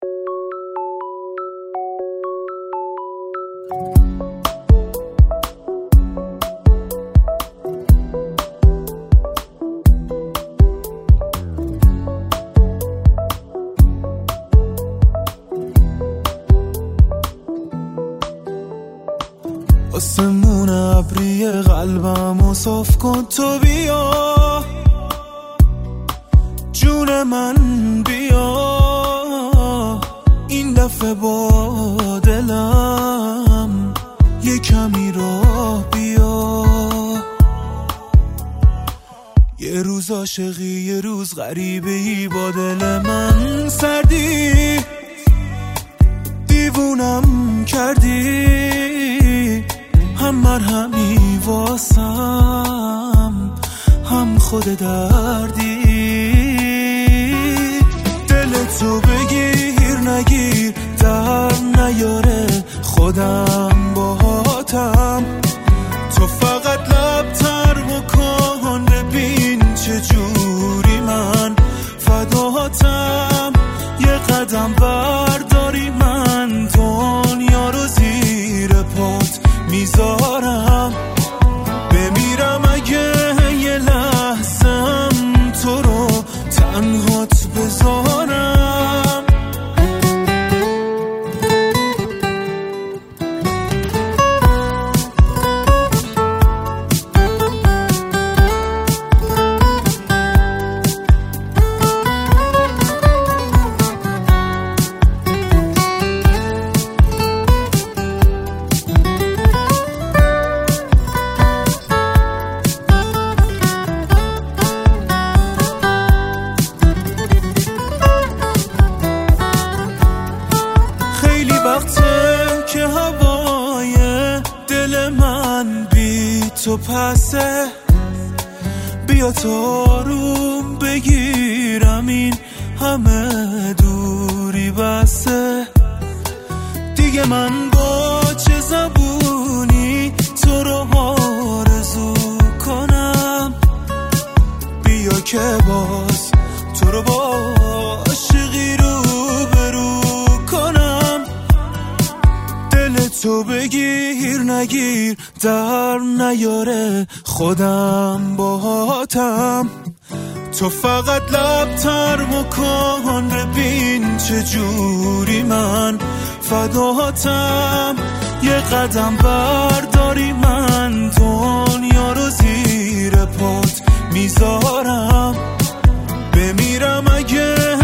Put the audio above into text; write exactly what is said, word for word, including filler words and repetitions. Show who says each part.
Speaker 1: آسمون ابری قلبمو صاف کن تو بیا جون من بیا این دفعه با دلم یه کمی راه بیا یه روز عاشقی یه روز غریبه‌ای با دل من سردی دیوونم کردی هم مرهمی واسم هم خود دردی دل تو بگیر نگیر در نیاره خودم باهاتم تو فقط لب تر بکن ببین چجوری من فداتم یه قدم برداری من دنیا رو زیر پات میذارم بمیرم اگه یه لحظم تو رو تنهات بذارم که هوای دل من بی تو پسه بیا تو روم بگیرم این همه دوری بسه دیگه من با چه زبونی تو رو آرزو کنم بیا که باز تو رو با عاشقی رو برو کنم دل تو بگیر نگیر در نیاره خودم باهاتم تو فقط لب تر بکن ببین چجوری من فداتم یه قدم برداری من دنیا رو زیر پات میذارم بمیرم اگه